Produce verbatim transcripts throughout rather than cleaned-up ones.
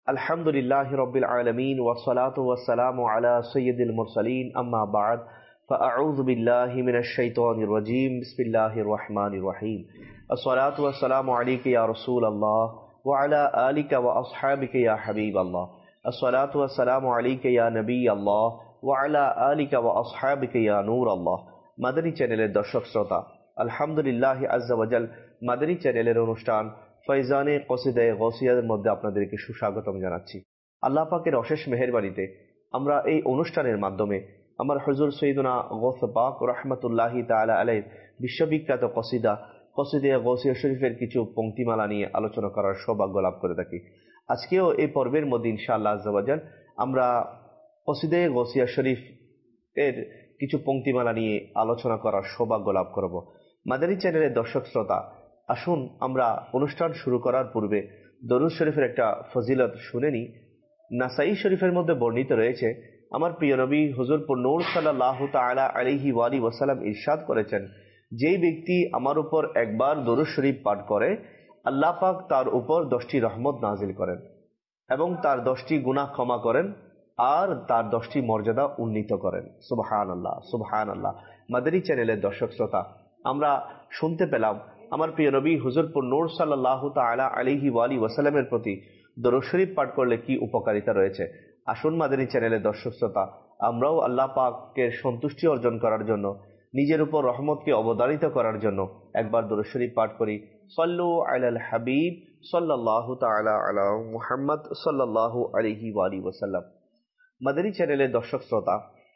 Alhamdulillahi Rabbil Alameen wa salatu wa salamu ala Sayyidil Mursaleen amma ba'd fa'a'udhu billahi minash shaitanir rajeem bismillahir rahmanir rahim as-salatu wa salamu alayka ya Rasulallah wa ala alika wa ashabika ya Habiballah as-salatu wa salamu alayka ya Nabi Allah wa ala alika wa ashabika ya Nur Allah Madani চ্যানেলের দর্শক শ্রোতা আলহামদুলিল্লাহি আজ্জা ওয়া জাল মাদানী চ্যানেলের অনুষ্ঠান ফয়জানে কসিদায়ে গৌসিয়ার মধ্যে আপনাদেরকে সুস্বাগতম জানাচ্ছি। আল্লাহ পাকের অশেষ মেহেরবানিতে আমরা এই অনুষ্ঠানের মাধ্যমে আমার হুজুর সৈয়দনা গৌস পাক রাহমাতুল্লাহি তাআলা আলাইহির বিশ্ববিখ্যাত কসিদা কসিদায়ে গৌসিয়া শরীফের কিছু পংক্তিমালা নিয়ে আলোচনা করার সৌভাগ্য লাভ করে থাকি। আজকেও এই পর্বের মধ্যে ইনশাআল্লাহ আজ্জা ওয়া জাল আমরা কসিদায়ে গৌসিয়া শরীফ এর কিছু পংক্তিমালা নিয়ে আলোচনা করার সৌভাগ্য লাভ করব। মাদানী চ্যানেলের দর্শক শ্রোতা, আসুন আমরা অনুষ্ঠান শুরু করার পূর্বে দরুদ শরীফের একটা ফজিলত শুনে নিই। নাসাই শরীফের মধ্যে বর্ণিত রয়েছে, আমার প্রিয় নবী হুজুর নূর সাল্লাল্লাহু তাআলা আলাইহি ওয়া আলিহি ওয়াসাল্লাম ইরশাদ করেছেন, যেই ব্যক্তি আমার উপর একবার দরুদ শরীফ পাঠ করে আল্লাহ পাক তার উপর দশটি রহমত নাজিল করেন এবং তার দশটি গুনাহ ক্ষমা করেন আর তার দশটি মর্যাদা উন্নীত করেন। সুবহানাল্লাহ সুবহানাল্লাহ। মাদানী চ্যানেলের দর্শক শ্রোতা, আমরা শুনতে পেলাম আমার প্রিয় নবী হুজুর নূর সাল্লাল্লাহু তাআলা আলাইহি ওয়া আলিহি ওয়াসাল্লামের প্রতি দরুদ শরীফ পাঠ করলে কি উপকারিতা রয়েছে। আসুন মাদানী চ্যানেলের দর্শক শ্রোতা, আমরাও আল্লাহ পাকের সন্তুষ্টি অর্জন করার জন্য, নিজের উপর রহমতকে অবধারিত করার জন্য একবার দরুদ শরীফ পাঠ করি। সাল্লু আলাল হাবিব সাল্লাল্লাহু তাআলা আলা মুহাম্মদ সাল্লাল্লাহু আলাইহি ওয়া আলিহি ওয়াসাল্লাম। মাদানী চ্যানেলের দর্শক শ্রোতা,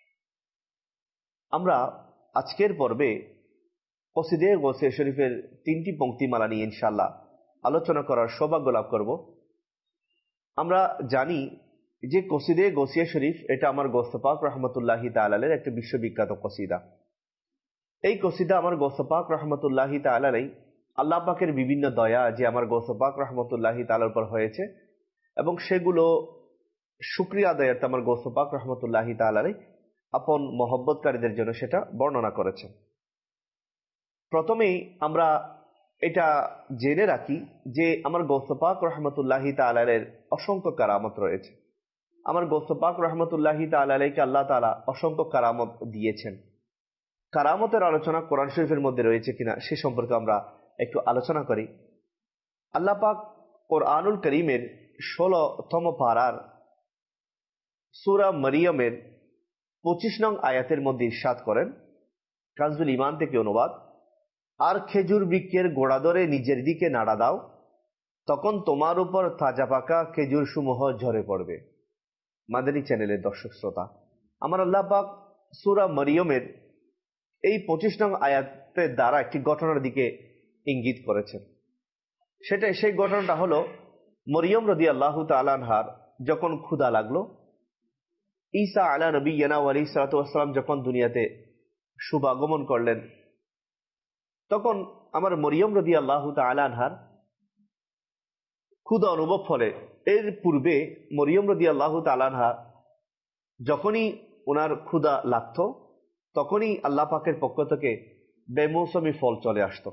আমরা আজকের পর্বে কসিদায়ে গৌসিয়া শরীফের তিনটি পংক্তিমালা নিয়ে ইনশাআল্লাহ আলোচনা করার সৌভাগ্য লাভ করব। আমরা জানি যে কসিদায়ে গৌসিয়া শরীফ এটা আমার গৌস পাক রাহমাতুল্লাহি তাআলা আলাইহির একটা বিশ্ববিখ্যাত কসিদা। এই কসিদা আমার গৌস পাক রাহমাতুল্লাহি তাআলা আলাইহি আল্লাহ পাকের বিভিন্ন দয়া যে আমার গৌস পাক রাহমাতুল্লাহি তাআলার উপর হয়েছে এবং সেগুলো শুকরিয়া আদায়ার্থে আমার গৌস পাক রাহমাতুল্লাহি তাআলা আলাইহি আপন মহব্বতকারীদের জন্য সেটা বর্ণনা করেছেন। প্রথমেই আমরা এটা জেনে রাখি যে আমার গৌস পাক রাহমাতুল্লাহি তাআলা আলাইহির অসংখ্য কারামত রয়েছে। আমার গৌস পাক রাহমাতুল্লাহি তাআলা আলাইহিকে আল্লাহ তাআলা অসংখ্য কারামত দিয়েছেন। কারামতের আলোচনা কোরআন শরীফের মধ্যে রয়েছে কিনা সে সম্পর্কে আমরা একটু আলোচনা করি। আল্লাহ পাক কোরআনুল করিমের ষোলতম পারার সূরা মরিয়মের পঁচিশ নং আয়াতের মধ্যে ইরশাদ করেন, কানজুল ঈমান থেকে অনুবাদ, আর খেজুর বৃক্ষের গোড়া ধরে নিজের দিকে নাড়া দাও, তখন তোমার উপর তাজা পাকা খেজুর সমূহ ঝরে পড়বে। মাদানী চ্যানেলের দর্শক শ্রোতা, আমার আল্লাহ পাক সূরা মরিয়মের এই পঁচিশ নং আয়াতের দ্বারা একটি ঘটনার দিকে ইঙ্গিত করেছেন। সেটা সেই ঘটনাটা হলো, মরিয়ম রাদিয়াল্লাহু তাআলা আনহার যখন ক্ষুধা লাগলো, ঈসা আলা নবিয়্যিনা ওয়া আলাইহিস সালাতু ওয়াস সালাম যখন দুনিয়াতে শুভাগমন করলেন, তখন আমার মরিয়ম রাদিয়াল্লাহু তাআলা আনহার ক্ষুধা অনুভব ফলে এর পূর্বে মরিয়ম রাদিয়াল্লাহু তাআলা আনহা যখনই ওনার ক্ষুধা লাগতো তখনই আল্লাহ পাকের পক্ষ থেকে বেমৌসুমী ফল চলে আসতো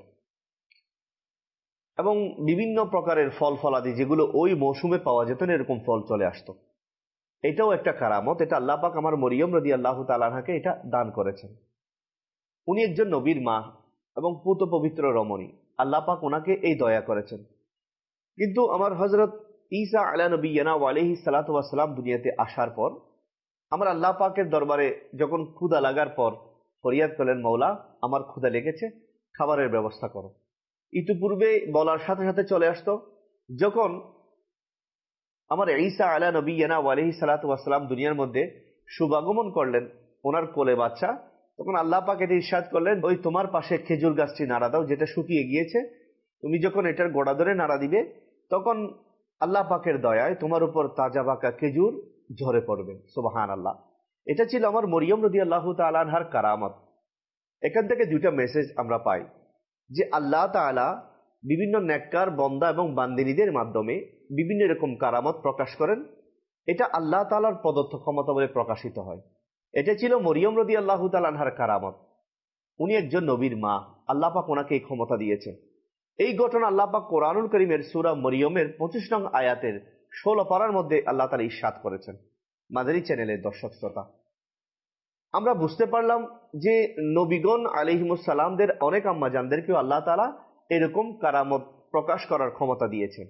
এবং বিভিন্ন প্রকারের ফল ফলাদি যেগুলো ওই মৌসুমে পাওয়া যেত না এরকম ফল চলে আসতো। এটাও একটা কারামত, এটা আল্লাহ পাক আমার মরিয়ম রাদিয়াল্লাহু তাআলা আনহাকে এটা দান করেছেন। উনি একজন নবীর মা এবং পুত পবিত্র রমণী, আল্লাহ পাক ওনাকে এই দয়া করেছেন। কিন্তু আমার হযরত ঈসা আলা নবিয়্যিনা ওয়া আলাইহিস সালাতু ওয়াস সালাম দুনিয়াতে আসার পর আমার আল্লাহ পাকের দরবারে যখন ক্ষুধা লাগার পর ফরিয়াদ করলেন, মওলা আমার ক্ষুধা লেগেছে, খাবারের ব্যবস্থা করো। ইতিপূর্বে বলার সাথে সাথে চলে আসতো। যখন আমার ঈসা আলা নবিয়্যিনা ওয়া আলাইহিস সালাতু ওয়াস সালাম দুনিয়ার মধ্যে শুভাগমন করলেন, ওনার কোলে বাচ্চা, তখন আল্লাহ পাক এটা ইরশাদ করলেন, ওই তোমার পাশে খেজুর গাছটি নাড়া দাও যেটা শুকিয়ে গিয়েছে, তুমি যখন এটার গোড়া ধরে নাড়া দিবে তখন আল্লাহ পাকের দয়ায় তোমার উপর তাজা পাকা খেজুর ঝরে পড়বে। সুবহানাল্লাহ। এটা ছিল আমার মরিয়ম রাদিয়াল্লাহু তাআলা আনহার কারামত। এখান থেকে দুইটা মেসেজ আমরা পাই যে আল্লাহ তাআলা বিভিন্ন নেককার বান্দা এবং বান্দিনীদের মাধ্যমে বিভিন্ন রকম কারামত প্রকাশ করেন। এটা আল্লাহ তাআলার প্রদত্ত ক্ষমতা বলে প্রকাশিত হয়। এটা ছিল মরিয়ম রাদিয়াল্লাহু তাআলা আনহার কারামত। উনি একজন নবীর মা, আল্লাহ পাক ওনাকে এই ক্ষমতা দিয়েছে। এই ঘটনা আল্লাহ পাক কোরআনুল কারীমের সূরা মরিয়মের পঁচিশ নং আয়াতের ষোলো পারার মধ্যে আল্লাহ তাআলা ইরশাদ করেছেন। মাদানী চ্যানেলের দর্শক শ্রোতা, আমরা বুঝতে পারলাম যে নবীগণ আলাইহিমুস সালামদের অনেক আম্মাজানদেরকেও আল্লাহ তাআলা এরকম কারামত প্রকাশ করার ক্ষমতা দিয়েছেন।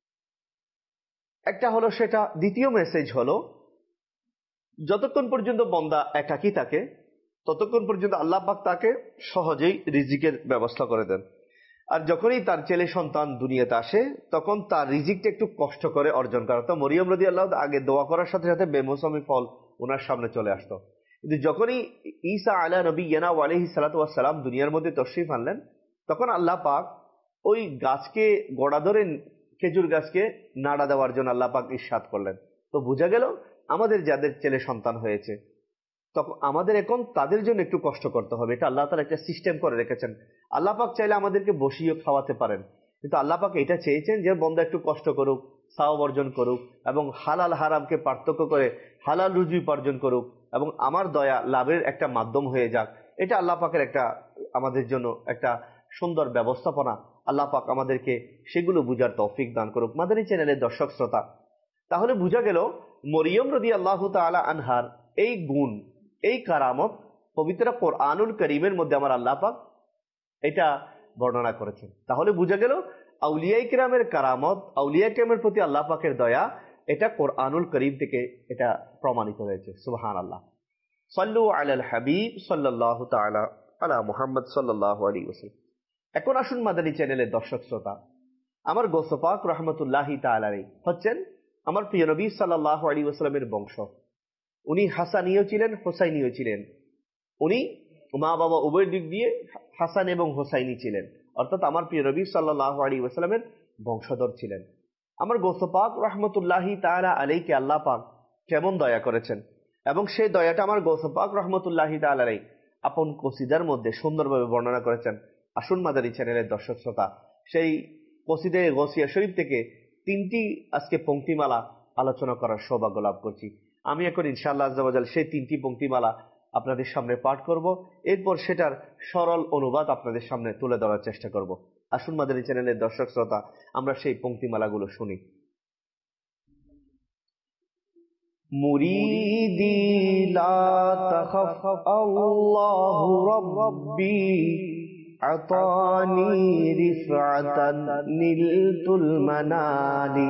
একটা হলো সেটা, দ্বিতীয় মেসেজ হলো যতক্ষণ পর্যন্ত বান্দা একাকী থাকে ততক্ষণ পর্যন্ত আল্লাহ পাক তাকে সহজেই রিজিকের ব্যবস্থা করে দেন। আর যখনই তার ছেলে সন্তান দুনিয়াতে আসে তখন তার রিজিকটা একটু কষ্ট করে অর্জন করা। তো মরিয়ম রাদিয়াল্লাহু আগে দোয়া করার সাথে সাথে বেমৌসুমি ফল ওনার সামনে চলে আসতো, কিন্তু যখনই ঈসা আলা নবিয়্যিনা ওয়া আলাইহিস সালাতু ওয়াস সালাম দুনিয়ার মধ্যে তশরিফ আনলেন তখন আল্লাহ পাক ওই গাছকে গোড়া ধরে খেজুর গাছকে নাড়া দেওয়ার জন্য আল্লাহ পাক ইরশাদ করলেন। তো বোঝা গেল আমাদের যাদের ছেলে সন্তান হয়েছে তখন আমাদের এখন তাদের জন্য একটু কষ্ট করতে হবে। এটা আল্লাহ তাআলা একটা সিস্টেম করে রেখেছেন। আল্লাহ পাক চাইলে আমাদেরকে বসিয়ে খাওয়াতে পারেন, কিন্তু আল্লাহ পাক এটা চেয়েছেন যে বান্দা একটু কষ্ট করুক, সওয়াব অর্জন করুক এবং হালাল হারামকে পার্থক্য করে হালাল রুজি উপার্জন করুক এবং আমার দয়া লাভের একটা মাধ্যম হয়ে যাক। এটা আল্লাহ পাকের একটা আমাদের জন্য একটা সুন্দর ব্যবস্থাপনা। আল্লাহ পাক আমাদেরকে সেগুলো বুঝার তৌফিক দান করুক। মাদানী চ্যানেলের দর্শক শ্রোতা, তাহলে বোঝা গেল মরিয়ম রাদিয়াল্লাহু তাআলা আনহার এই গুণ, এই কারামত পবিত্র কোরআনুল কারীমের মধ্যে আমার আল্লাহ পাক এটা বর্ণনা করেছেন। তাহলে বোঝা গেল আউলিয়া কিরামের কারামত, আউলিয়া কিরামের প্রতি আল্লাহ পাকের দয়া, এটা কোরআনুল কারীম থেকে এটা প্রমাণিত হয়েছে। সুবহানাল্লাহ। সাল্লু আলাল হাবিব সাল্লাল্লাহু তাআলা আলা মুহাম্মদ সাল্লাল্লাহু আলাইহি ওয়াসাল্লাম। এখন আসুন মাদানী চ্যানেলের দর্শক শ্রোতা, আমার গৌস পাক রাহমাতুল্লাহি তাআলা আলাইহি হচ্ছেন আমার প্রিয় নবী সাল্লাল্লাহু আলাইহি ওয়াসাল্লামের বংশ। উনি হাসানীয় ছিলেন, হোসাইনীয় ছিলেন। উনি মা বাবা উভয় দিক দিয়ে হাসান এবং হোসাইনি ছিলেন, অর্থাৎ আমার প্রিয় নবী সাল্লাল্লাহু আলাইহি ওয়াসাল্লামের বংশধর ছিলেন। আমার গৌস পাক রাহমাতুল্লাহি তাআলা আলাইহিকে আল্লাহ পাক কেমন দয়া করেছেন এবং সেই দয়াটা আমার গৌস পাক রাহমাতুল্লাহি তাআলা আলাইহি আপন কসিদার মধ্যে সুন্দরভাবে বর্ণনা করেছেন। আসুন মাদানী চ্যানেলের দর্শক শ্রোতা, সেই কসিদে গৌসিয়া শরীফ থেকে তিনটি আজকে পংক্তিমালা আলোচনা করার সৌভাগ্য লাভ করছি। আমি এখন ইনশাআল্লাহ আজ্জা ওয়া জাল সেই তিনটি পংক্তিমালা আপনাদের সামনে পাঠ করব, এরপর সেটার সরল অনুবাদ আপনাদের সামনে তুলে ধরার চেষ্টা করব। আসুন মাদানী চ্যানেলের দর্শক শ্রোতা, আমরা সেই পংক্তিমালাগুলো শুনি। মুরিদি লা তাখাফ আল্লাহু রাব্বি আতানি রিফআতান নিলতুল মানালি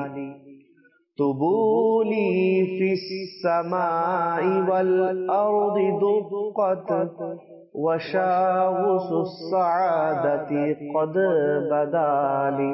তুবুলি ফিস সামাই ওয়াল আরদি দুক্কাত ওয়া শাউসুস সাআদাতি কদ বাদালি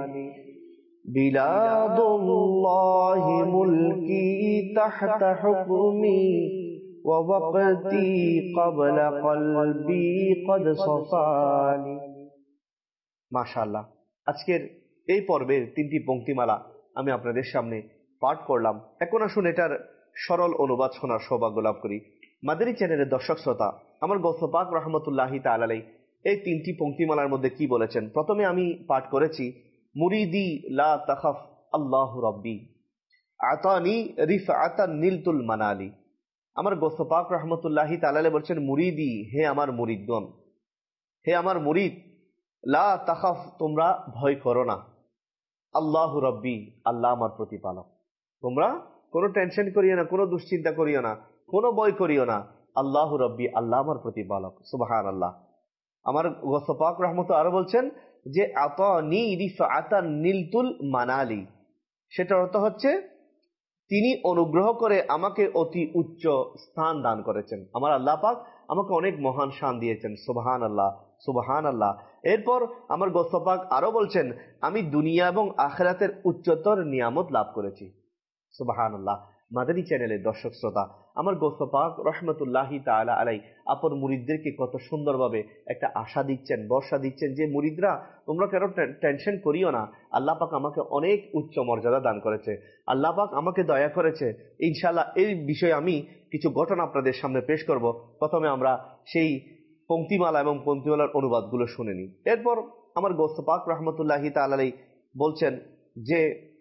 বিলাদুল্লাহি মুলকি তাহতা হুকমি ওয়া ওয়াক্তি ক্বাবলা কলবি কদ সাফালি। মাশাআল্লাহ, আজকের এই পর্বের তিনটি পংক্তিমালা আমি আপনাদের সামনে পাঠ করলাম। এখন আসুন এটার সরল অনুবাদ শোনার সৌভাগ্য লাভ করি। মাদানী চ্যানেলের দর্শক শ্রোতা, আমার গৌস পাক রাহমাতুল্লাহি তাআলা আলাইহি এই তিনটি পংক্তিমালার মধ্যে কি বলেছেন। প্রথমে আমি পাঠ করেছি মুরিদি লা তাখাফ আল্লাহু রাব্বি আতানি রিফআতান নিলতুল মানালি। আমার গৌস পাক রাহমাতুল্লাহি তাআলা আলাইহি বলছেন, মুরিদি, হে আমার মুরিদগণ, হে আমার মুরিদ, লা তাখাফ, তোমরা ভয় করো না, আল্লাহু রাব্বি, আল্লাহ আমার প্রতিপালক। তোমরা কোনো টেনশন করিও না, কোনো দুশ্চিন্তা করিও না, কোনো ভয় করিও না, আল্লাহু রাব্বি, আল্লাহ আমার প্রতিপালক। সুবহানাল্লাহ। আমার গৌস পাক রাহমাতুল্লাহ আরো বলছেন যে আতানি রিফআতান নিলতুল মানালি, সেটার অর্থ হচ্ছে তিনি অনুগ্রহ করে আমাকে অতি উচ্চ স্থান দান করেছেন। আমার আল্লাহ পাক আমাকে অনেক মহান শান দিয়েছেন। সুবহানাল্লাহ, সুবহানাল্লাহ। এরপর আমার গৌস পাক আরো বলছেন, আমি দুনিয়া এবং আখিরাতের উচ্চতর নিয়ামত লাভ করেছি। সুবহানাল্লাহ। মাদানী চ্যানেলের দর্শক শ্রোতা, আমার গৌস পাক রাহমাতুল্লাহি তাআলা আলাইহি আপন মুরিদদেরকে কত সুন্দরভাবে একটা আশা দিচ্ছেন, বর্ষা দিচ্ছেন যে মুরিদরা তোমরা কেন টেনশন করিও না, আল্লাহ পাক আমাকে অনেক উচ্চ মর্যাদা দান করেছে, আল্লাহ পাক আমাকে দয়া করেছে। ইনশাআল্লাহ এই বিষয়ে আমি কিছু ঘটনা আপনাদের সামনে পেশ করব। প্রথমে আমরা সেই পংক্তিমালা এবং পংক্তিমালার অনুবাদগুলো শুনে নিই। এরপর আমার গৌস পাক রাহমাতুল্লাহি তাআলা আলাইহি বলছেন যে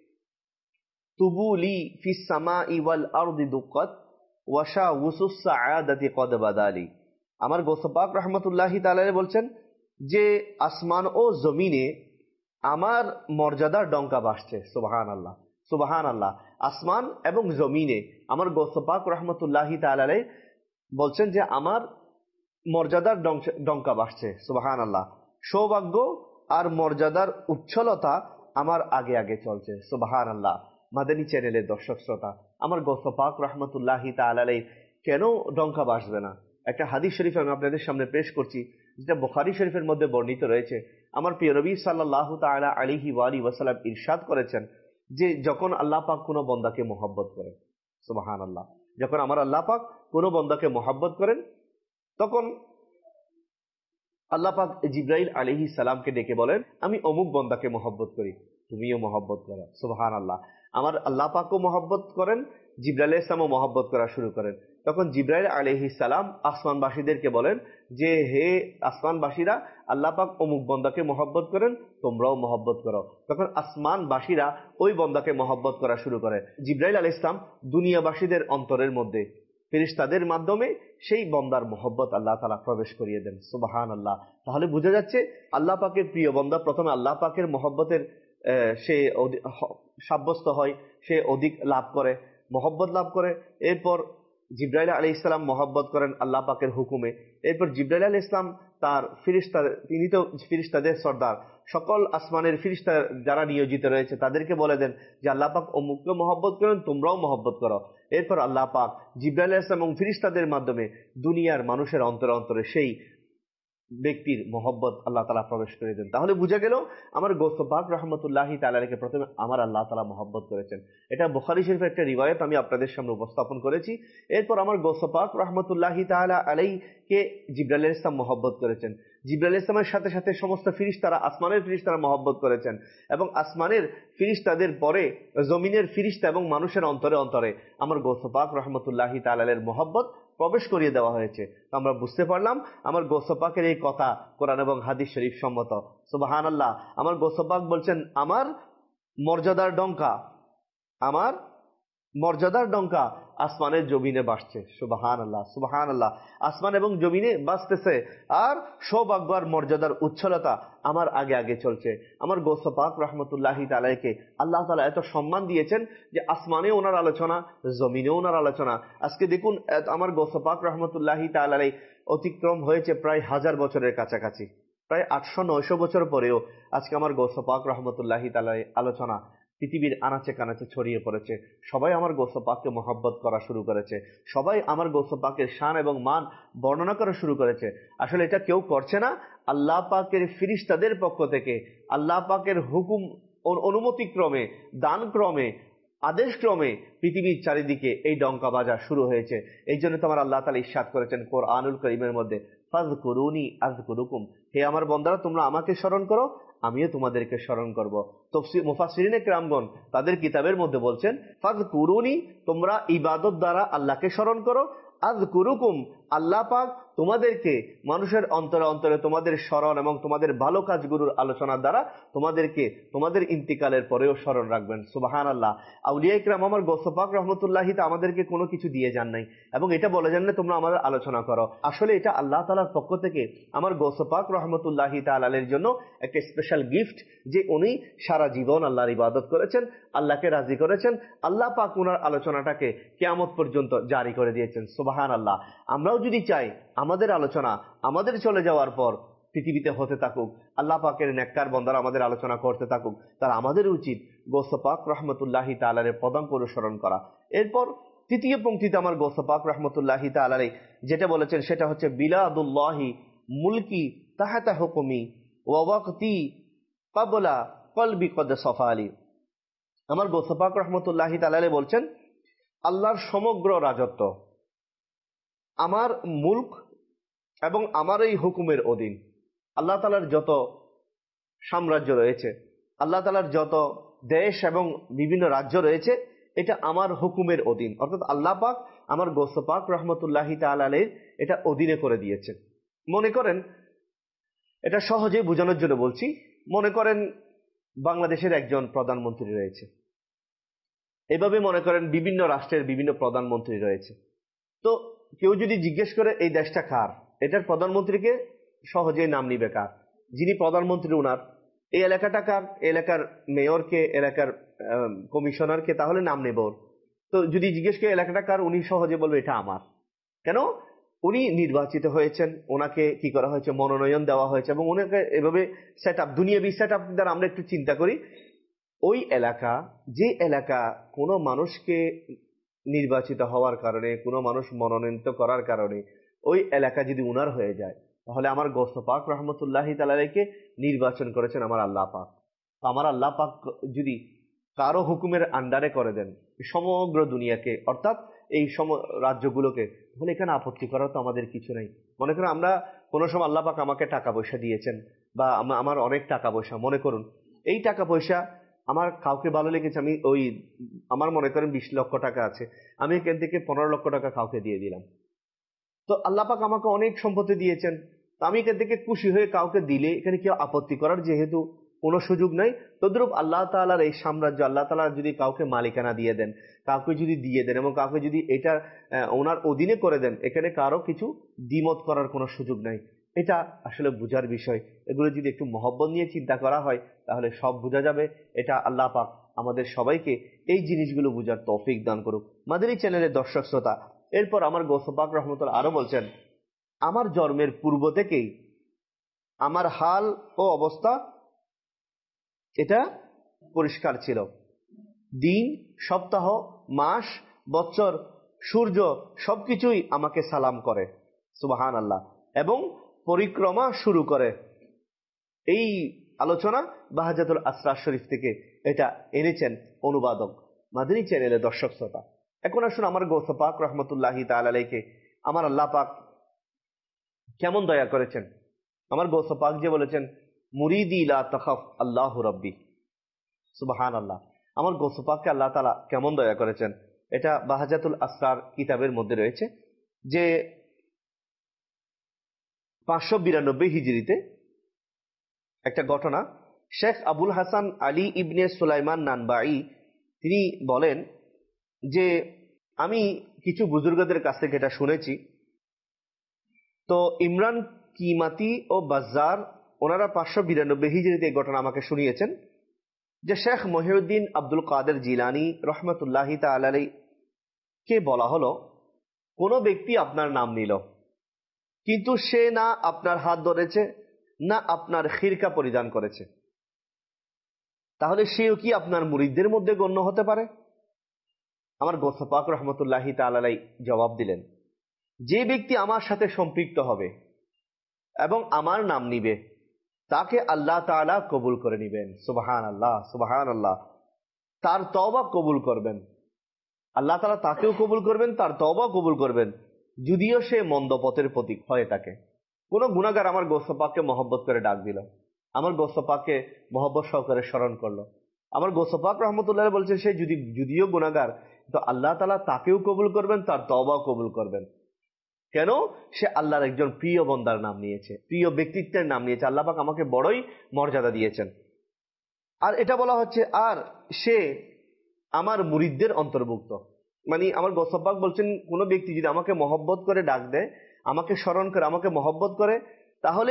তুবুলি ফিস সামাই ওয়াল আরদি দুক্কাত ওয়া শাউসুস সাআদাতি কদ বাদালি। আমার গৌস পাক রাহমাতুল্লাহি তাআলা আলাইহি বলছেন যে আসমান ও জমিনে আমার মর্যাদার ডঙ্কা ভাসছে। সুবহানাল্লাহ, সুবহানাল্লাহ। আসমান এবং জমিনে আমার গৌস পাক রহমতুল্লাহি তাআলা আলাইহি বলছেন যে আমার মর্যাদার ডঙ্কা বাজছে। সুবহানাল্লাহ। সৌভাগ্য আর মর্যাদার উচ্ছলতা আমার আগে আগে চলছে। সুবহানাল্লাহ। মাদানী চ্যানেলের দর্শক শ্রোতা, আমার গৌস পাক রহমতুল্লাহি তাআলা আলাইহি কেন ডঙ্কা বাজবে না? একটা হাদিস শরীফ আমি আপনাদের সামনে পেশ করছি, যেটা বুখারী শরীফের মধ্যে বর্ণিত রয়েছে। আমার প্রিয় নবী সাল্লাল্লাহু তাআলা আলাইহি ওয়া আলিহি ওয়াসাল্লাম ইরশাদ করেছেন যে যখন আল্লাহ পাক কোনো বান্দাকে মহব্বত করেন, সুবহানাল্লাহ, যখন আমার আল্লাহ পাক কোনো বান্দাকে মহব্বত করেন, তখন আল্লাহ পাক জিবরাইল আলাইহিস সালামকে ডেকে বলেন, আমি অমুক বান্দাকে মহব্বত করি, তুমিও মহব্বত করো। সুবহানাল্লাহ। আমার আল্লাহ পাকও মহব্বত করেন, জিবরাইল আলাইহিস সালামও মহব্বত করা শুরু করেন। তখন জিবরাইল আলাইহিস সালাম আসমানবাসীদেরকে বলেন যে হে আসমানবাসীরা, আল্লাহ পাক অমুক বান্দাকে মহব্বত করেন, তোমরাও মহব্বত করো। তখন আসমানবাসীরা ওই বান্দাকে মহব্বত করা শুরু করে। জিবরাইল আলাইহিস সালাম দুনিয়াবাসীদের অন্তরের মধ্যে ফেরেশতাদের মাধ্যমে সেই বান্দার মহব্বত আল্লাহ তাআলা প্রবেশ করিয়ে দেন। সুবহানাল্লাহ। তাহলে বোঝা যাচ্ছে আল্লাহ পাকের প্রিয় বান্দা প্রথমে আল্লাহ পাকের মহব্বতের সে সাব্যস্ত হয়, সে অধিক লাভ করে, মহব্বত লাভ করে। এরপর জিবরাইল আলাইহিস সালাম মহব্বত করেন আল্লাহ পাকের হুকুমে। এরপর জিবরাইল আলাইহিস সালাম তার ফেরেশতা, তিনি তো ফেরেশতাদের সর্দার, সকল আসমানের ফেরেশতা যারা নিয়োজিত রয়েছে তাদেরকে বলে দেন যে আল্লাহ পাক অমুককে মহব্বত করেন, তোমরাও মহব্বত করো। এরপর আল্লাহ পাক জিবরাইল আলাইহিস সালাম এবং ফেরেশতাদের মাধ্যমে দুনিয়ার মানুষের অন্তরে অন্তরে সেই ব্যক্তির মহব্বত আল্লাহ তাআলা প্রবেশ করে দেন। তাহলে বুঝা গেল আমার গৌস পাক রহমতুল্লাহি তাআলা আলাইহিকে প্রথমে আমার আল্লাহ তাআলা মহব্বত করেছেন। এটা বুখারী শরীফের একটা রিওয়ায়াত আমি আপনাদের সামনে উপস্থাপন করেছি। এরপর আমার গৌস পাক রহমতুল্লাহি তাআলা আলাইহিকে জিবরাইল আলাইহিস সালাম মহব্বত করেছেন। জিবরাইল আলাইহিস সালামের সাথে সাথে সমস্ত ফেরেশতারা, আসমানের ফেরেশতারা মহব্বত করেছেন, এবং আসমানের ফেরেশতাদের পরে জমিনের ফেরেশতা এবং মানুষের অন্তরে অন্তরে আমার গৌস পাক রহমতুল্লাহি তাআলা আলাইহির মহব্বত প্রবেশ করিয়ে দেওয়া হয়েছে। আমরা বুঝতে পারলাম আমার গৌস পাকের এই কথা কোরআন এবং হাদিস শরীফ সম্মত। সুবহানাল্লাহ। আমার গৌস পাক বলছেন আমার মর্যাদার ডঙ্কা, আমার মর্যাদার ডঙ্কা আসমানের জমিনে বাজছে। সুবহানাল্লাহ, সুবহানাল্লাহ। আসমান এবং জমিনে বাজতেছে, আর সৌভাগ্য আর মর্যাদার উচ্ছলতা আমার আগে আগে চলছে। আমার গৌস পাক রহমতুল্লাহি তাআলা আলাইহিকে আল্লাহ তাআলা এত সম্মান দিয়েছেন যে আসমানে ওনার আলোচনা, জমিনে ওনার আলোচনা। আজকে দেখুন আমার গৌস পাক রহমতুল্লাহি তাআলা আলাইহি অতিক্রম হয়েছে প্রায় হাজার বছরের কাছাকাছি, প্রায় আটশো নয়শো বছর পরেও আজকে আমার গৌস পাক রহমতুল্লাহি তাআলা আলাইহি আলোচনা পৃথিবীর আনাচে কানাচে ছড়িয়ে পড়েছে। সবাই আমার গৌস পাককে মহব্বত করা শুরু করেছে, সবাই আমার গৌস পাকের শান এবং মান বর্ণনা করা শুরু করেছে। আসলে এটা কেউ করছে না, আল্লাহ পাকের ফেরেশতাদের পক্ষ থেকে আল্লাহ পাকের হুকুম, অনুমতি ক্রমে, দান ক্রমে, আদেশ ক্রমে পৃথিবীর চারিদিকে এই ডঙ্কা বাজা শুরু হয়েছে। এই জন্য তোমার আল্লাহ তাআলা ইরশাদ করেছেন কোরআনুল কারীমের মধ্যে, ফাযকুরুনি আযকুরুকুম, হে আমার বান্দারা তোমরা আমাকে স্মরণ করো, আমিও তোমাদেরকে স্মরণ করব। তাফসীর মুফাসসিরিনে কেরামগণ তাদের কিতাবের মধ্যে বলছেন ফাযকুরুনি, তোমরা ইবাদত দ্বারা আল্লাহকে স্মরণ করো, আযকুরুকুম, আল্লাহ পাক তোমাদেরকে মানুষের অন্তরে অন্তরে তোমাদের স্মরণ এবং তোমাদের ভালো কাজগুলোর আলোচনার দ্বারা তোমাদেরকে তোমাদের ইন্তিকালের পরেও স্মরণ রাখবেন। সুবহানাল্লাহ। আউলিয়া ইকরাম আমার গৌস পাক রহমতুল্লাহি তা আমাদেরকে কোনো কিছু দিয়ে যান নাই এবং এটা বলে যান না তোমরা আমাদের আলোচনা করো। আসলে এটা আল্লাহ তাআলার পক্ষ থেকে আমার গৌস পাক রহমতুল্লাহি তাআলা আলাইহির জন্য একটা স্পেশাল গিফট, যে উনি সারা জীবন আল্লাহর ইবাদত করেছেন, আল্লাহকে রাজি করেছেন, আল্লাহ পাক ওনার আলোচনাটাকে কিয়ামত পর্যন্ত জারি করে দিয়েছেন। সুবহানাল্লাহ। আমরাও যদি চাই আমাদের আলোচনা আমাদের চলে যাওয়ার পর পৃথিবীতে হতে থাকুক, আল্লাহ পাকের নেককার বান্দারা আমাদের আলোচনা করতে থাকুক, তার আমাদের উচিত গৌস পাক রহমতুল্লাহি তাআলা আলাইহির পদাঙ্ক অনুসরণ করা। এরপর তৃতীয় পংক্তিতে আমার গৌস পাক রহমতুল্লাহি তাআলা আলাইহি যেটা বলেছেন সেটা হচ্ছে বিলাদুল্লাহি মুলকি তাহাতা হুকুমি ওয়া ওয়াক্তি ক্বাবলা কলবি কদ সাফালি। আমার গৌস পাক রহমতুল্লাহি তাআলা আলাইহি বলছেন আল্লাহর সমগ্র রাজত্ব আমার মুলক এবং আমার এই হুকুমের অধীন। আল্লাহ তাআলার যত সাম্রাজ্য রয়েছে, আল্লাহ তাআলার যত দেশ এবং বিভিন্ন রাজ্য রয়েছে, এটা আমার হুকুমের অধীন। অর্থাৎ আল্লাহ পাক আমার গৌস পাক রহমতুল্লাহি তাআলা আলাইহির এটা অধীনে করে দিয়েছেন। মনে করেন, এটা সহজেই বোঝানোর জন্য বলছি, মনে করেন বাংলাদেশের একজন প্রধানমন্ত্রী রয়েছে, এভাবে মনে করেন বিভিন্ন রাষ্ট্রের বিভিন্ন প্রধানমন্ত্রী রয়েছে। তো কেউ যদি জিজ্ঞেস করে এই দেশটা কার, এটার প্রধানমন্ত্রীকে সহজেই নাম নিবে কার, যিনি প্রধানমন্ত্রী উনার। এই এলাকাটা কার, এলাকার মেয়রকে, এলাকার কমিশনারকে, তাহলে নাম নেব। তো যদি জিজ্ঞেস করে এলাকাটা কার, উনি সহজে বলবে এটা আমার। কেন? উনি নির্বাচিত হয়েছেন, ওনাকে কি করা হয়েছে, মনোনয়ন দেওয়া হয়েছে, এবং ওনাকে এভাবে সেট আপ, দুনিয়াবি সেট আপ দ্বারা আমরা একটু চিন্তা করি, ওই এলাকা, যে এলাকা কোনো মানুষকে নির্বাচিত হওয়ার কারণে, কোনো মানুষ মনোনীত করার কারণে ওই এলাকা যদি উনার হয়ে যায়, তাহলে আমার গোস্ত পাক রহমতুল্লাহি তাআলাকে নির্বাচন করেছেন আমার আল্লাহ পাক। আমার আল্লাহ পাক যদি কারো হুকুমের আন্ডারে করে দেন সমগ্র দুনিয়াকে, অর্থাৎ এই সম রাজ্যগুলোকে, তাহলে এখানে আপত্তি করার তো আমাদের কিছু নাই। মনে করুন আমরা কোনো সময় আল্লাহ পাক আমাকে টাকা পয়সা দিয়েছেন, বা আমার অনেক টাকা পয়সা, মনে করুন এই টাকা পয়সা আমার কাউকে ভালো লেগেছে, আমি ওই আমার মনে করেন বিশ লক্ষ টাকা আছে, আমি এখান থেকে পনেরো লক্ষ টাকা কাউকে দিয়ে দিলাম। তো আল্লাহ পাক আমাকে অনেক সম্পত্তি দিয়েছেন, আমি এখান থেকে খুশি হয়ে কাউকে দিলে এখানে কেউ আপত্তি করার যেহেতু কোনো সুযোগ নাই, তদ্রূপ আল্লাহ তাআলার এই সাম্রাজ্য, আল্লাহ তাআলা যদি কাউকে মালিকানা দিয়ে দেন, কাউকে যদি দিয়ে দেন, এবং কাউকে যদি এটা ওনার অধীনে করে দেন, এখানে কারো কিছু দ্বিমত করার কোনো সুযোগ নাই। এটা আসলে বোঝার বিষয়। এগুলো যদি একটু মহব্বত নিয়ে চিন্তা করা হয় তাহলে সব বোঝা যাবে। এটা আল্লাহ পাক আমাদের সবাইকে এই জিনিসগুলো বোঝার তৌফিক দান করুক। মাদানী চ্যানেলের দর্শক শ্রোতা, এরপর আমার গৌস পাক রহমতুল্লাহ আরো বলছেন, আমার জন্মের পূর্ব থেকেই আমার হাল ও অবস্থা এটা পরিষ্কার ছিল। দিন, সপ্তাহ, মাস, বছর, সূর্য সবকিছুই আমাকে সালাম করে, সুবহানাল্লাহ, এবং পরিক্রমা শুরু করে। এই আলোচনা বাহাজাতুল আসরার শরীফ থেকে এটা এনেছেন অনুবাদক, মাদানী চ্যানেলের দর্শক শ্রোতা। এখন আসুন আমার গৌস পাক রহমতুল্লাহি তাআলা আলাইহি আমার আল্লাহ পাক কেমন দয়া করেছেন। আমার গৌস পাক যে বলেছেন, মুরিদি লা তাখাফ আল্লাহু রাব্বি, সুবহানাল্লাহ। আমার গৌস পাককে আল্লাহ তাআলা কেমন দয়া করেছেন, এটা বাহাজাতুল আসরার কিতাবের মধ্যে রয়েছে, যে পাঁচশো বিরানব্বই হিজরিতে একটা ঘটনা। শেখ আবুল হাসান আলী ইবনে সুলাইমান নানবাই তিনি বলেন যে আমি কিছু বুজুর্গদের কাছ থেকে এটা শুনেছি। তো ইমরান কিমাতি ও বাজ্জার ওনারা পাঁচশো বিরানব্বই হিজরিতে এই ঘটনা আমাকে শুনিয়েছেন যে শেখ মহিউদ্দিন আব্দুল কাদের জিলানী রহমতুল্লাহি তাআলা আলাইহি কে বলা হলো, কোনো ব্যক্তি আপনার নাম নিল, কিন্তু সে না আপনার হাত ধরেছে, না আপনার খিরকা পরিধান করেছে, তাহলে সেও কি আপনার মুরিদদের মধ্যে গণ্য হতে পারে? আমার গৌস পাক রহমতুল্লাহি তাআলা আলাইহি জবাব দিলেন, যে ব্যক্তি আমার সাথে সম্পৃক্ত হবে এবং আমার নাম নিবে তাকে আল্লাহ তাআলা কবুল করে নিবেন। সুবহানাল্লাহ, সুবহানাল্লাহ। তার তওবা কবুল করবেন, আল্লাহ তাআলা তাকেও কবুল করবেন, তার তওবা কবুল করবেন, যদিও সে মন্দ পথের প্রতীক হয়ে থাকে। কোন গুনাহগার আমার গৌস পাককে মহব্বত করে ডাক দিল, আমার গৌস পাককে মহব্বত সহকারে স্মরণ করলো, আমার গৌস পাক রহমতুল্লাহ বলছেন সে যদি যদিও গুনাহগার, তো আল্লাহ তাআলা তাকেও কবুল করবেন, তার তওবাও কবুল করবেন। কেন? সে আল্লাহর একজন প্রিয় বন্দার নাম নিয়েছে, প্রিয় ব্যক্তিত্বের নাম নিয়েছে। আল্লাহ পাক আমাকে বড়ই মর্যাদা দিয়েছেন। আর এটা বলা হচ্ছে, আর সে আমার মুরিদদের অন্তর্ভুক্ত। মানে আমার গৌস পাক বলছেন, কোন ব্যক্তি যদি আমাকে মহব্বত করে ডাক দেয়, আমাকে স্মরণ করে, আমাকে মহব্বত করে, তাহলে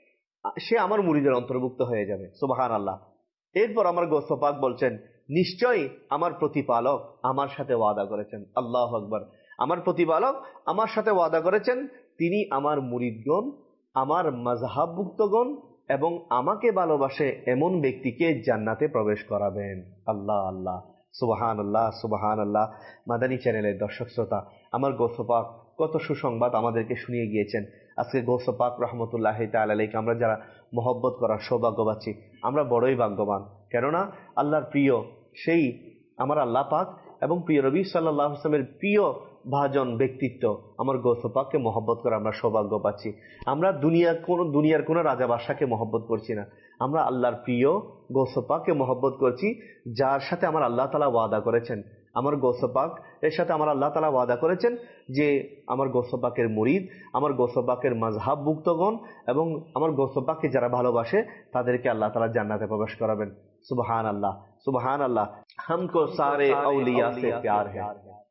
সে আমার মুরিদের অন্তর্ভুক্ত হয়ে যাবে। সুবহানাল্লাহ। এরপর আমার গৌস পাক বলছেন, নিশ্চয়ই আমার প্রতিপালক আমার সাথে ওয়াদা করেছেন। আল্লাহু আকবার। আমার প্রতিপালক আমার সাথে ওয়াদা করেছেন, তিনি আমার মুরিদগণ, আমার মাযহাবভুক্তগণ এবং আমাকে ভালোবাসে এমন ব্যক্তিকে জান্নাতে প্রবেশ করাবেন। আল্লাহ আল্লাহ, সুবহানাল্লাহ, সুবহানাল্লাহ। মাদানী চ্যানেলের দর্শক শ্রোতা, আমার গৌস পাক কত সুসংবাদ আমাদেরকে শুনিয়ে গিয়েছেন। আজকে গৌস পাক রহমতুল্লাহি তাআলা আলাইহি আমরা যারা মহব্বত করার সৌভাগ্য পাচ্ছি, আমরা বড়ই ভাগ্যবান। কেননা আল্লাহর প্রিয় সেই আমার আল্লাহ পাক এবং প্রিয় নবী সাল্লাল্লাহু আলাইহি ওয়াসাল্লামের প্রিয় ভাজন ব্যক্তিত্ব আমার গৌস পাককে মহব্বত করে আমরা সৌভাগ্য পাচ্ছি। আমরা দুনিয়ার কোন দুনিয়ার কোন রাজা বাদশাকে মহব্বত করছি না, আমরা আল্লাহর প্রিয় গৌস পাককে মহব্বত করছি, যার সাথে আমার আল্লাহ তাআলা ওয়াদা করেছেন। আমার গৌস পাক এর সাথে আমার আল্লাহ তাআলা ওয়াদা করেছেন যে আমার গৌস পাকের মুরিদ, আমার গৌস পাকের মাযহাবভুক্তগণ এবং আমার গৌস পাককে যারা ভালোবাসে তাদেরকে আল্লাহ তাআলা জান্নাতে প্রবেশ করাবেন। সুবহানাল্লাহ, সুবহানাল্লাহ। हमको सारे औलिया से प्यार है,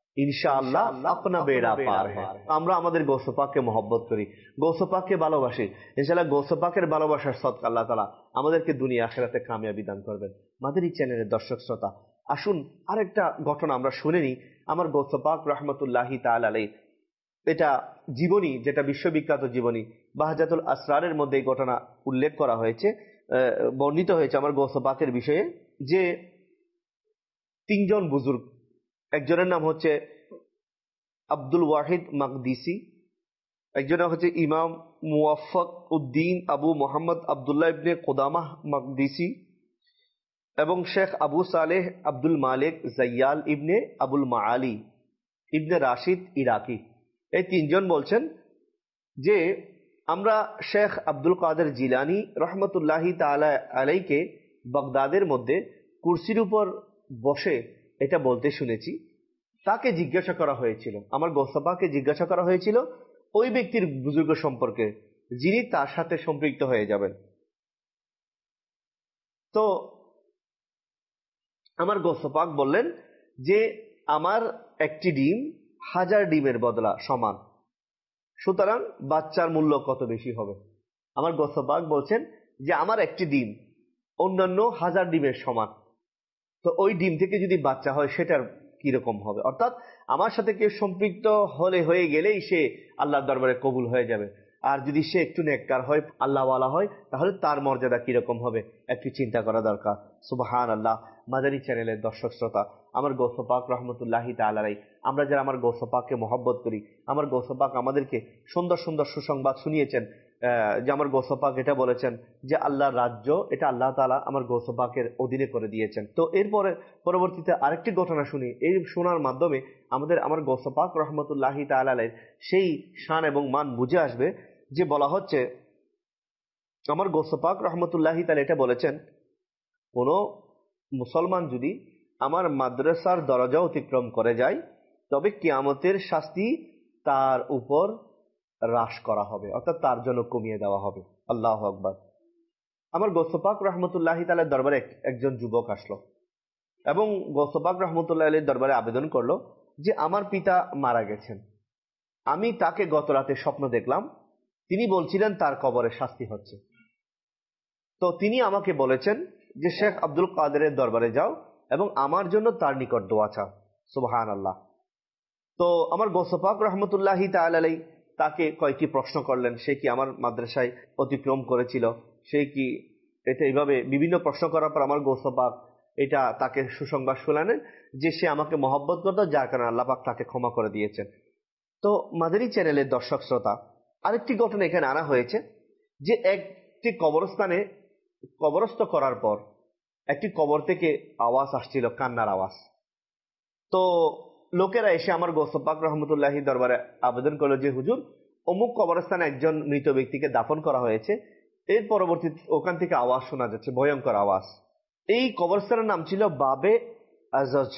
इंशाअल्लाह अपना बेड़ा पार है। আমরা আমাদের গৌসে পাককে মহব্বত করি, গৌসে পাককে ভালোবাসি, ইনশাআল্লাহ গৌসে পাকের ভালোবাসার সদকা আল্লাহ তাআলা আমাদেরকে দুনিয়া আখিরাতে কামিয়াবি দান করবেন। মাদানী চ্যানেলের দর্শক শ্রোতা, আসুন আরেকটা ঘটনা আমরা শুনে নিই আমার গৌসে পাক রহমতুল্লাহি তাআলা আলাইহি। এটা জীবনী, যেটা বিশ্ববিখ্যাত জীবনী বাহজাতুল আসরারের মধ্যে এই ঘটনা উল্লেখ করা হয়েছে, বর্ণিত হয়েছে আমার গৌসে পাকের বিষয়ে, যে তিনজন বুজুর্গ, একজনের নাম হচ্ছে আব্দুল ওয়াহিদ মাকদিসি, একজনের হচ্ছে ইমাম মুওয়াফফাক উদ্দিন আবু মোহাম্মদ আবদুল্লাহ ইবনে কুদামাহ মাকদিসি এবং শেখ আবু সালেহ আব্দুল মালিক জাইয়াল ইবনে আবুল মাআলি ইবনে রাশিদ ইরাকি। এই তিনজন বলছেন যে আমরা শেখ আব্দুল কাদের জিলানী রহমতুল্লাহি তাআলা আলাইকে বাগদাদের মধ্যে কুরসির উপর বসে এটা বলতে শুনেছি। তাকে জিজ্ঞাসা করা হয়েছিল, আমার গৌসে পাককে জিজ্ঞাসা করা হয়েছিল ওই ব্যক্তির বুজুর্গ সম্পর্কে যিনি তার সাথে সম্পৃক্ত হয়ে যাবেন। তো আমার গৌসে পাক বললেন যে আমার একটি ডিম হাজার ডিমের বদলা সমান, সুতরাং বাচ্চার মূল্য কত বেশি হবে। আমার গৌসে পাক বলছেন যে আমার একটি ডিম অন্যান্য হাজার ডিমের সমান, তো ওই ডিম থেকে যদি বাচ্চা হয় সেটার কিরকম হবে, অর্থাৎ আমার সাথে কেউ সম্পৃক্ত হলে হয়ে গেলেই সে আল্লাহর দরবারে কবুল হয়ে যাবে, আর যদি সে একটু নেককার হয়, আল্লাহওয়ালা হয়, তাহলে তার মর্যাদা কিরকম হবে একটু চিন্তা করা দরকার। সুবহানাল্লাহ। মাদানী চ্যানেলের দর্শক শ্রোতা, আমার গৌসে পাক রহমতুল্লাহি তাআলা আলাইহি, আমরা যারা আমার গৌসে পাককে মহব্বত করি, আমার গৌসে পাক আমাদেরকে সুন্দর সুন্দর সুসংবাদ শুনিয়েছেন, যে আমার গৌসে পাক এটা বলেছেন যে আল্লাহর রাজ্য এটা আল্লাহ তাআলা আমার গৌসে পাকের অধীনে করে দিয়েছেন। তো এরপরে পরবর্তীতে আরেকটি ঘটনা শুনি, এই শোনার মাধ্যমে আমাদের আমার গৌসে পাক রহমতুল্লাহি তাআলা আলাইহি সেই শান এবং মান বুঝে আসবে, যে বলা হচ্ছে আমার গৌসে পাক রহমতুল্লাহি তাআলা এটা বলেছেন, কোন মুসলমান যদি আমার মাদ্রাসার দরজা অতিক্রম করে যায় তবে কিয়ামতের শাস্তি তার উপর হ্রাস করা হবে, অর্থাৎ তার জন্য কমিয়ে দেওয়া হবে। আল্লাহু আকবার। আমার গৌসে পাক রহমতুল্লাহি তাআলার দরবারে একজন যুবক আসলো এবং গৌসে পাক রহমতুল্লাহি আলাইহির দরবারে আবেদন করলো যে আমার পিতা মারা গেছেন, আমি তাকে গত রাতে স্বপ্ন দেখলাম, তিনি বলছিলেন তার কবরে শাস্তি হচ্ছে। তো তিনি আমাকে বলেছেন যে শেখ আব্দুল কাদেরের দরবারে যাও এবং আমার জন্য তার নিকট দোয়া চাও। সুবহানাল্লাহ। তো আমার গৌসে পাক রহমতুল্লাহি তাআলা আলাইহি তাকে কয়েকটি প্রশ্ন করলেন, সে কি আমার মাদ্রাসায় অতিক্রম করেছিল, সে কি এটা, এইভাবে বিভিন্ন প্রশ্ন করার পর আমার গৌসে পাক এটা তাকে সুসংবাদ শোনালেন যে সে আমাকে মহব্বত করত, যার কারণে আল্লাহ পাক তাকে ক্ষমা করে দিয়েছেন। তো মাদানী চ্যানেলের দর্শক শ্রোতা, আরেকটি ঘটনা এখানে আনা হয়েছে যে একটি কবরস্থানে কবরস্থ করার পর একটি কবর থেকে আওয়াজ আসছিল, কান্নার আওয়াজ। তো লোকেরা এসে আমার গৌসে পাক রহমতুল্লাহি দরবারে আবেদন করলো যে হুজুর, অমুক কবরস্থানে একজন মৃত ব্যক্তিকে দাফন করা হয়েছে, এর পরবর্তী ওখান থেকে আওয়াজ শোনা যাচ্ছে, ভয়ঙ্কর আওয়াজ। এই কবরস্থানের নাম ছিল বাবে আজজ।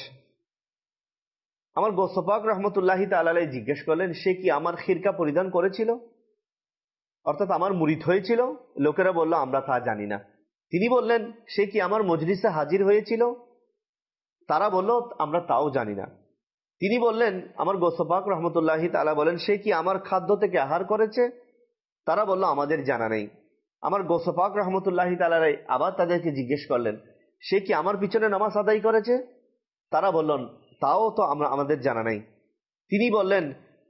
আমার গৌসে পাক রহমতুল্লাহি তাআলা আলাইহি জিজ্ঞেস করলেন সে কি আমার খিরকা পরিধান করেছিল, অর্থাৎ আমার মুরিদ হয়েছিল। লোকেরা বলল আমরা তা জানি না। তিনি বললেন সে কি আমার মজলিসে হাজির হয়েছিল, তারা বলল আমরা তাও জানি না। তিনি বললেন, আমার গৌসে পাক রহমতুল্লাহি তাআলা বলেন সে কি আমার খাদ্য থেকে আহার করেছে, তারা বলল আমাদের জানা নেই। আমার গৌসে পাক রহমতুল্লাহি তাআলা আবার তাদেরকে জিজ্ঞেস করলেন সে কি আমার পিছনে নামাজ আদায় করেছে, তারা বললেন তাও তো আমরা আমাদের জানা নাই। তিনি বললেন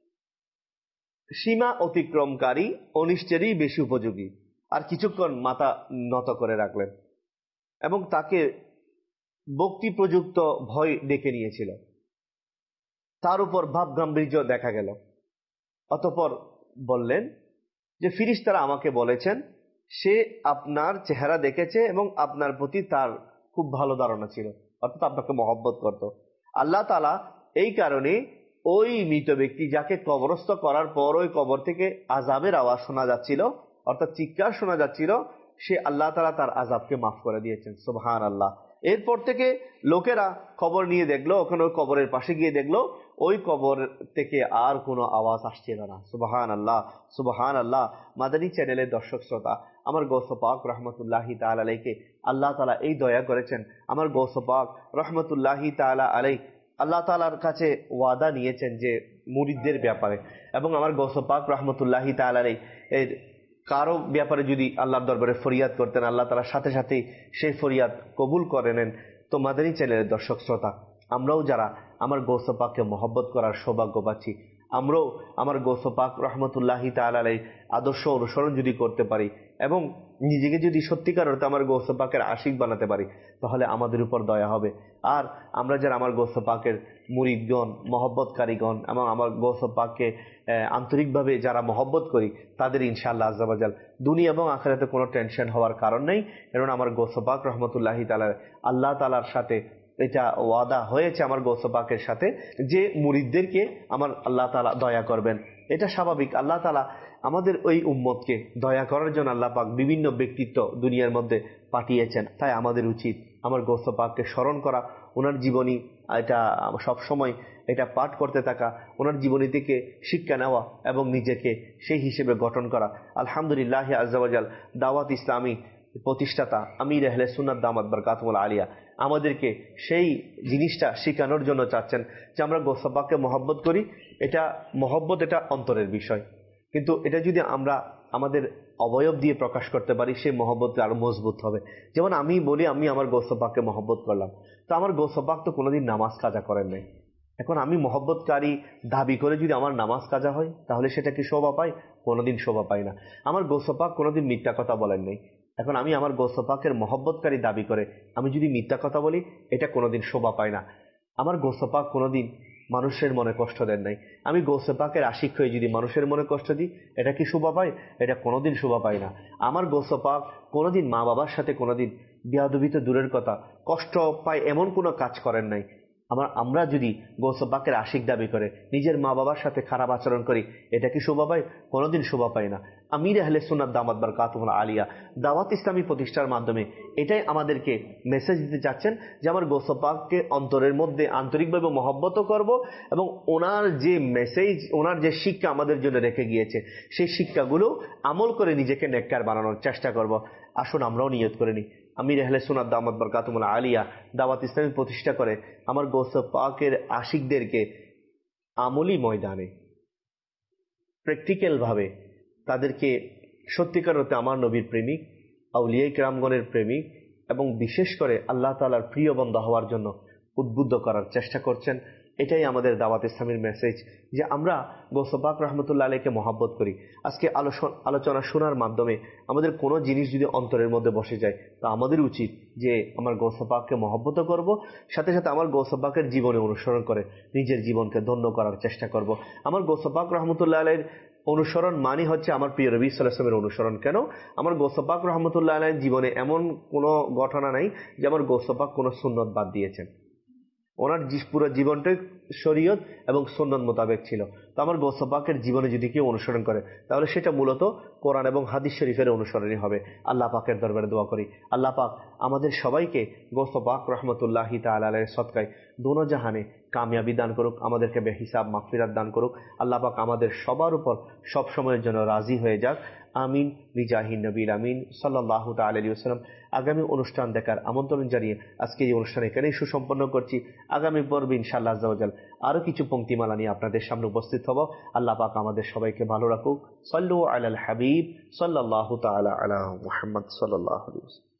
সীমা অতিক্রমকারী অনিষ্টেরই বেশি উপযোগী, আর কিছুক্ষণ মাথা নত করে রাখলেন এবং তাকে ভক্তি প্রযুক্ত ভয় ডেকে নিয়েছিল, তার উপর ভাব গাম্ভীর্য দেখা গেল। অতঃপর বললেন যে ফিরিস্তারা আমাকে বলেছেন সে আপনার চেহারা দেখেছে এবং আপনার প্রতি তার খুব ভালো ধারণা ছিল, অর্থাৎ আপনাকে মহব্বত করত। আল্লাহ তাআলা এই কারণে ওই মৃত ব্যক্তি যাকে কবরস্থ করার পর ওই কবর থেকে আযাবের আওয়াজ শোনা যাচ্ছিল, অর্থাৎ চিৎকার শোনা যাচ্ছিল, সে আল্লাহ তাআলা তার আযাবকে মাফ করে দিয়েছেন। সুবহানাল্লাহ। এরপর থেকে লোকেরা খবর নিয়ে দেখলো, ওখানে ওই কবরের পাশে গিয়ে দেখলো ওই কবর থেকে আর কোনো আওয়াজ আসছিল না। সুবহানাল্লাহ, সুবহানাল্লাহ। মাদানী চ্যানেলের দর্শক শ্রোতা, আমার গৌসে পাক রহমতুল্লাহি তাআলা আলাইহিকে আল্লাহ তাআলা এই দয়া করেছেন। আমার গৌসে পাক রহমতুল্লাহি তাআলা আলাইহি আল্লাহ তাআলার কাছে ওয়াদা নিয়েছেন যে মুরিদদের ব্যাপারে, এবং আমার গৌস পাক রহমতুল্লাহি তাআলার এই কারো ব্যাপারে যদি আল্লাহর দরবারে ফরিয়াদ করতেন, আল্লাহ তাআলার সাথে সাথে সেই ফরিয়াদ কবুল করে নেন। তো মাদানী চ্যানেলের দর্শক শ্রোতা, আমরাও যারা আমার গৌস পাককে মহব্বত করার সৌভাগ্য পাচ্ছি, আমরাও আমার গৌস পাক রহমতুল্লাহি তাআলার এই আদর্শ অনুসরণ যদি করতে পারি এবং নিজেকে যদি সত্যিকার অর্থে আমার গৌস পাকের আশিক বানাতে পারি, তাহলে আমাদের উপর দয়া হবে। আর আমরা যারা আমার গৌস পাকের মুরিদগণ, মহব্বতকারীগণ এবং আমার গৌস পাককে আন্তরিকভাবে যারা মহব্বত করি, তাদের ইনশাআল্লাহ আজ্জা ওয়া জাল দুনিয়া এবং আখিরাতে কোনো টেনশন হওয়ার কারণ নেই। কারণ আমার গৌস পাক রহমতুল্লাহি তাআলার আল্লাহ তাআলার সাথে এটা ওয়াদা হয়েছে আমার গৌস পাকের সাথে যে মুরিদদেরকে আমার আল্লাহ তাআলা দয়া করবেন। এটা স্বাভাবিক। আল্লাহ তাআলা আমাদের ওই উম্মতকে দয়া করার জন্য আল্লাহ পাক বিভিন্ন ব্যক্তিত্ব দুনিয়ার মধ্যে পাঠিয়েছেন। তাই আমাদের উচিত আমার গৌস পাককে স্মরণ করা, ওনার জীবনী এটা সবসময় এটা পাঠ করতে থাকা, ওনার জীবনী থেকে শিক্ষা নেওয়া এবং নিজেকে সেই হিসেবে গঠন করা। আলহামদুলিল্লাহ আজ্জা ওয়া জাল দাওয়াত ইসলামী প্রতিষ্ঠাতা আমির আহলে সুন্নাত দামাত বারকাতুহুল আলিয়া আমাদেরকে সেই জিনিসটা শেখানোর জন্য চাচ্ছেন যে আমরা গৌস পাককে মহব্বত করি। এটা মহব্বত, এটা অন্তরের বিষয়, কিন্তু এটা যদি আমরা আমাদের অবয়ব দিয়ে প্রকাশ করতে পারি, সেই মহব্বত আরো মজবুত হবে। যেমন আমি বলি আমি আমার গৌস পাককে মহব্বত করলাম, তো আমার গৌস পাক তো কোনোদিন নামাজ কাজা করেন নাই। এখন আমি মহব্বতকারী দাবি করে যদি আমার নামাজ কাজা হয়, তাহলে সেটা কি শোভা পায়? কোনোদিন শোভা পায় না। আমার গৌস পাক কোনোদিন মিথ্যা কথা বলেন নাই। এখন আমি আমার গৌস পাকের মহব্বতকারী দাবি করে আমি যদি মিথ্যা কথা বলি, এটা কোনোদিন শোভা পায় না। আমার গৌস পাক কোনোদিন মানুষের মনে কষ্ট দেন নাই। আমি গৌস পাকের আশিক হয়ে যদি মানুষের মনে কষ্ট দিই, এটা কি শোভা পায়? এটা কোনোদিন শোভা পায় না। আমার গৌস পাক কোনোদিন মা বাবার সাথে কোনোদিন বেয়াদবি তো দূরের কথা, কষ্ট পায় এমন কোনো কাজ করেন নাই। আমার আমরা যদি গৌস পাকের আশিক দাবি করে নিজের মা বাবার সাথে খারাপ আচরণ করি, এটা কি শোভা পায়? কোনোদিন শোভা পায় না। আমির আহলে সুন্নাত দামাত বারকাতুহুল আলিয়া দাওয়াত ইসলামী প্রতিষ্ঠার মাধ্যমে এটাই আমাদেরকে মেসেজ দিতে চাচ্ছেন যে আমার গৌস পাককে অন্তরের মধ্যে আন্তরিকভাবে মহব্বত করব এবং ওনার যে মেসেজ, ওনার যে শিক্ষা আমাদের জন্য রেখে গিয়েছে, সেই শিক্ষাগুলো আমল করে নিজেকে নেককার বানানোর চেষ্টা করব। আসুন আমরাও নিয়ত করে নিই, আমির আহলে সুন্নাত দামাত বারকাতুহুল আলিয়া দাওয়াত ইসলামী প্রতিষ্ঠা করে আমার গৌস পাকের আশিকদেরকে আমলি ময়দানে প্র্যাকটিক্যাল ভাবে তাদেরকে সত্যিকার অর্থে আমার নবীর প্রেমিক, আউলিয়া কিরামগণের প্রেমিক এবং বিশেষ করে আল্লাহ তাআলার প্রিয় বান্দা হওয়ার জন্য উদ্বুদ্ধ করার চেষ্টা করছেন। এটাই আমাদের দাওয়াত ইসলামীর মেসেজ, যে আমরা গৌস পাক রহমতুল্লাহ আলাইহিকে মহব্বত করি। আজকে আলোচনা শোনার মাধ্যমে আমাদের কোনো জিনিস যদি অন্তরের মধ্যে বসে যায়, তা আমাদের উচিত যে আমার গৌস পাককে মহব্বত করব, সাথে সাথে আমার গৌস পাকের জীবনে অনুসরণ করে নিজের জীবনকে ধন্য করার চেষ্টা করব। আমার গৌস পাক রহমতুল্লাহ আলাইহির অনুসরণ মানে হচ্ছে আমার প্রিয় নবী সাল্লাল্লাহু আলাইহি ওয়াসাল্লামের অনুসরণ। কেন? আমার গৌস পাক রহমতুল্লাহ আলাইহির জীবনে এমন কোনো ঘটনা নাই যে আমার গৌস পাক কোনো সুন্নত বাদ দিয়েছেন। ওনার পুরো জীবনটাই শরীয়ত এবং সুন্নত মোতাবেক ছিল। তো আমার গৌস পাকের জীবনে যদি কেউ অনুসরণ করে, তাহলে সেটা মূলত কোরআন এবং হাদিস শরীফের অনুসরণই হবে। আল্লাহ পাকের দরবারে দোয়া করি, আল্লাহ পাক আমাদের সবাইকে গৌস পাক রহমতুল্লাহি তাআলা আলাইহির সদকায় দোনো জাহানে কামিয়াবি দান করুক, আমাদেরকে বেহিসাব মাগফিরাত দান করুক। আল্লাহ পাক আমাদের সবার উপর সব সময়ের জন্য রাজি হয়ে যাক। আমিন বিজাহিন নবীল আমিন সাল্লাল্লাহু তাআলা আলাইহি ওয়াসাল্লাম। আগামী অনুষ্ঠান দেখার আমন্ত্রণ জানিয়ে আজকে এই অনুষ্ঠান এখানেই সুসম্পন্ন করছি। আগামী পর্বে ইনশাআল্লাহ আজ্জা ওয়া জাল আরো কিছু পংক্তিমালা নিয়ে আপনাদের সামনে উপস্থিত হব। আল্লাহ পাক আমাদের সবাইকে ভালো রাখুক। সাল্লু আলাল হাবিব সাল্লাল্লাহু তাআলা আলা মুহাম্মদ সাল্লাল্লাহু আলাইহি ওয়াসাল্লাম।